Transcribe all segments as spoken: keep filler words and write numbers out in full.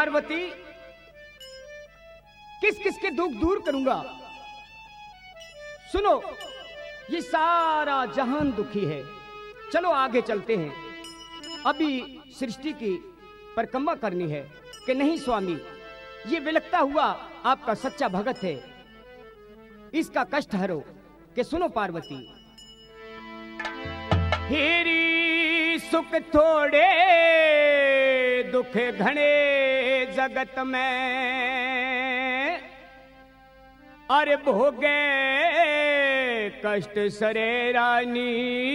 पार्वती, किस किस के दुख दूर करूंगा? सुनो, ये सारा जहान दुखी है। चलो आगे चलते हैं। अभी सृष्टि की परिक्रमा करनी है। कि नहीं स्वामी, ये विलखता हुआ आपका सच्चा भगत है, इसका कष्ट हरो। कि सुनो पार्वती, हेरी सुख थोड़े दुख घने जगत में, अरे भोगे कष्ट सरे रानी,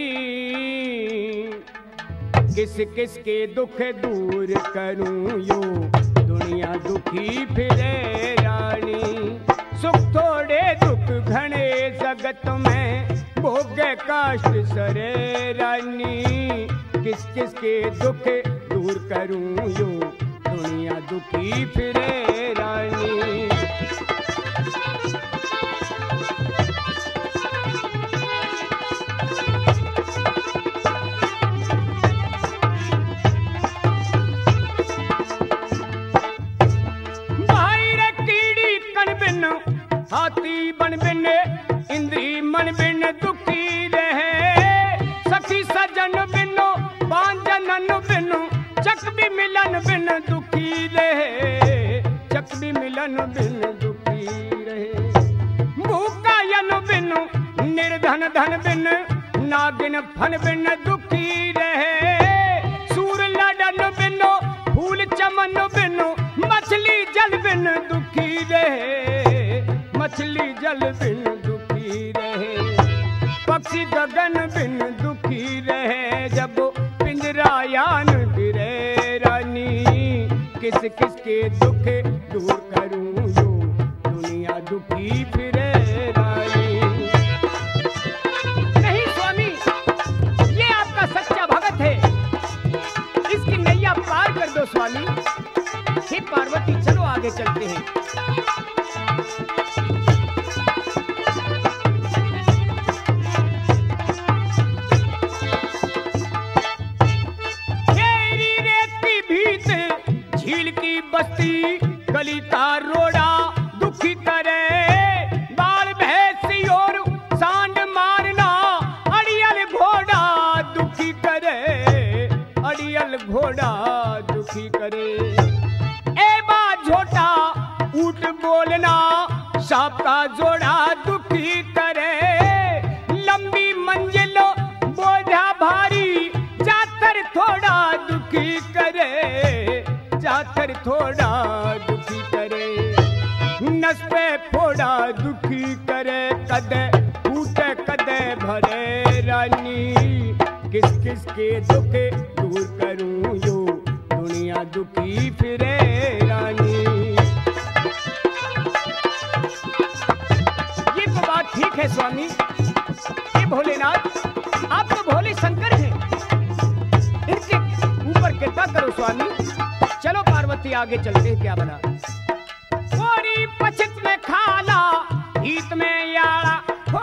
किस किस के दुख दूर करूं यो दुनिया दुखी फिरे रानी। सुख थोड़े दुख घने जगत में, भोगे कष्ट सरे रानी, किस किस के दुख दूर करूं यो दुनिया दुखी फिरे रानी। हाथी बन बिन इंद्री मन बिन दुखी रहे, सखी सजन बिनो बांजनन बिनु, चक भी मिलन बिन दुखी रहे, चक भी मिलन बिन दुखी रहे। भूखा यन बिनु निर्धन धन बिन, नागिन फन बिन दुखी रहे, सूर लड़न बिनो फूल चमन बिनु, मछली जल बिन दुखी रहे, मछली जल बिन दुखी रहे, पक्षी गगन बिन दुखी रहे, जब पिंजरायान गिरे रानी, किस किस के दुख दूर करूं यो दुनिया दुखी फिरे रानी। नहीं स्वामी, ये आपका सच्चा भगत है, इसकी नैया पार कर दो स्वामी। हे पार्वती, चलो आगे चलते हैं। बस्ती गली का रोड़ा दुखी करे, बाल भैंसी और सांड मारना, अड़ियल घोड़ा दुखी करे, अड़ियल घोड़ा दुखी करे। ए बा झोटा ऊट बोलना, सांप का जोड़ा दुखी करे, लंबी मंजिल बोझा भारी, जातर थोड़ा दुखी करे, जाकर थोड़ा दुखी करे, नस पे फोड़ा दुखी करे, कदे फूटे कदे भरे रानी, किस किस के दुख दूर करूं यो दुनिया दुखी फिरे रानी। ये तो बात ठीक है स्वामी। ये भोलेनाथ, आप तो भोले शंकर हैं, इनके ऊपर कृपा करो स्वामी। चलो पार्वती आगे चलते हैं। क्या बना? गोरी पछित में खाला, हित में यारा, हो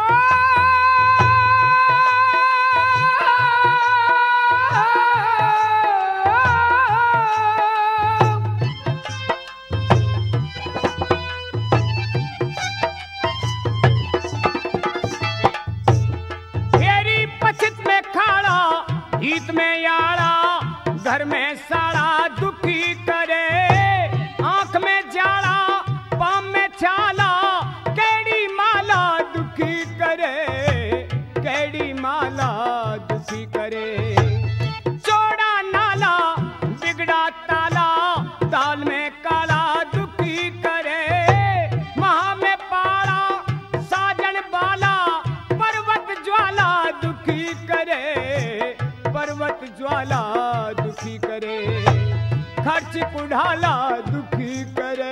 घेरी पछित में खाला, हित में यारा, घर में साड़ा दुखी करे, आंख में जाला, पाम में छाला, कैडी माला दुखी करे, कैडी माला दुखी करे। चौड़ा नाला बिगड़ा ताला, दाल में काला दुखी करे, महा में पाड़ा साजन बाला, पर्वत ज्वाला दुखी करे, पर्वत ज्वाला दुखी करे, खर्च कुढ़ाला दुखी करे,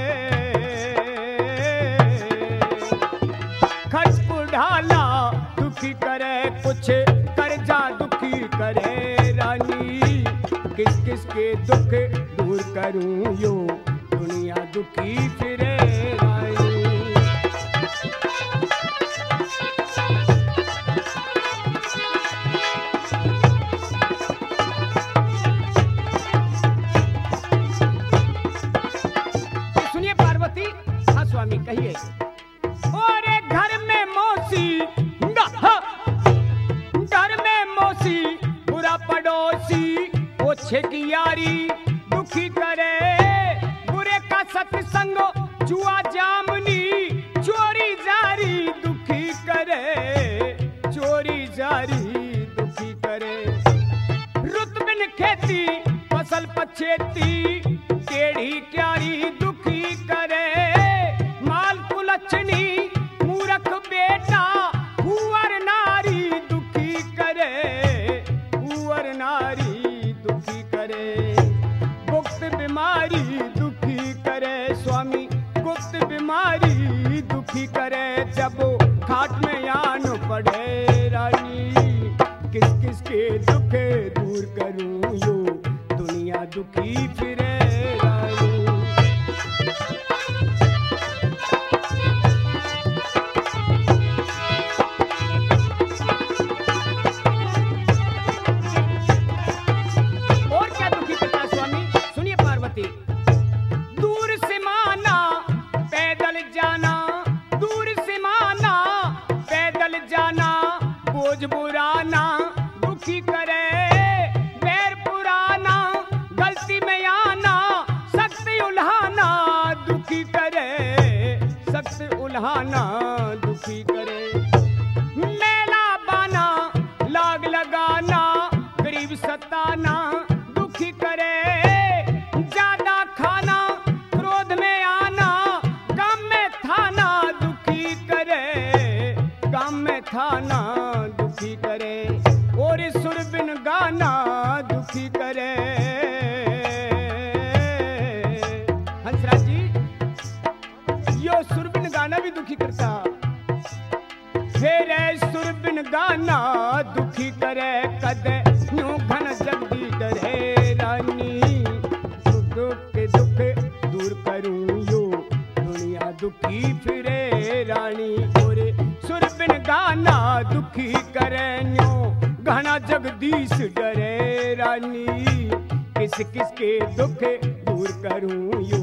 खर्च कुढ़ाला दुखी करे, कुछ कर्जा दुखी करे रानी, किस किस के दुख दूर करूं यो दुनिया दुखी फिरे रानी। स्वामी कहिए। और घर में मौसी घर में मौसी बुरा पड़ोसी ओछे की यारी दुखी करे, बुरे का सत्संग जुआ जामनी चोरी जारी दुखी करे, चोरी जारी दुखी करे। रुत बिन खेती फसल पछेती टेढ़ी क्यारी दुखी करे, माल कुलच्छनी मूरख बेटा हुअर नारी दुखी करे, हुअर नारी दुखी करे। गुप्त बीमारी दुखी करे स्वामी, गुप्त बीमारी दुखी करे। जब खाट में आन पड़े रानी, किस किस के दुख दूर करूं यो दुनिया दुखी फिरे रानी। और क्या दुखी करता स्वामी, सुनिए पार्वती। दूर से माना पैदल जाना, दूर से माना पैदल जाना, बोझ बुराना दुखी करे, बैर पुराना गलती में आना, सख्त उल्हाना दुखी करे, सख्त उल्हाना दुखी करे। मेला बाना लाग लगाना गरीब सताना दुखी करे, ज्यादा खाना क्रोध में आना, गम में थाना दुखी करे, गम में थाना दुखी करे। और सुर बिन गाना दुखी करे। हंसराज जी, यो सुर बिन गाना भी दुखी करता। फिर सुर बिन गाना दुखी करे, कदे यूं घन जगदी डरे रानी, दुख के दुख दूर करूं यो दुनिया दुखी फिरे रानी। और सुर बिन गाना दुखी करे यूं घना जगदीश डरे रानी, किस किस के दुख दूर करूं यो